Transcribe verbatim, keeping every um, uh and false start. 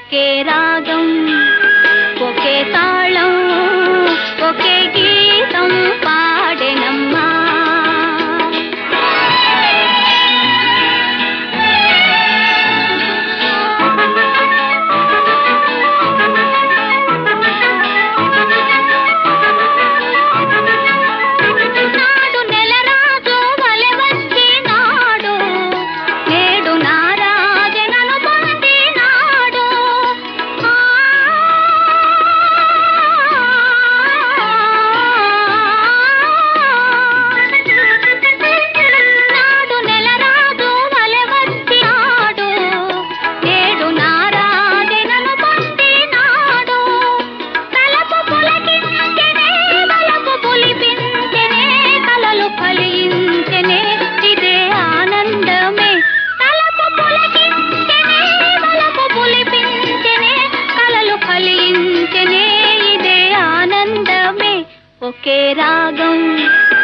ఒకే రాగం ఒకే తాళం ఒకే గీతం పాడెనమ్మా. నాడు నెలరాజు వలె వచ్చినాడు, నేడు నారాజనను పొందినాడు. నాడు నెలరాజు వలె వచ్చినాడు, నేడు నారాజనను పొందినాడు. తలపు పులకించెనే బలపు పులిపించెనే, కలలు ఫలించెనే ఇదే ఆనందమే. తలపు పులకించెనే బలపు పులిపించెనే, కలలు ఫలించెనే ఇదే ఆనందమే. ఒకే రాగం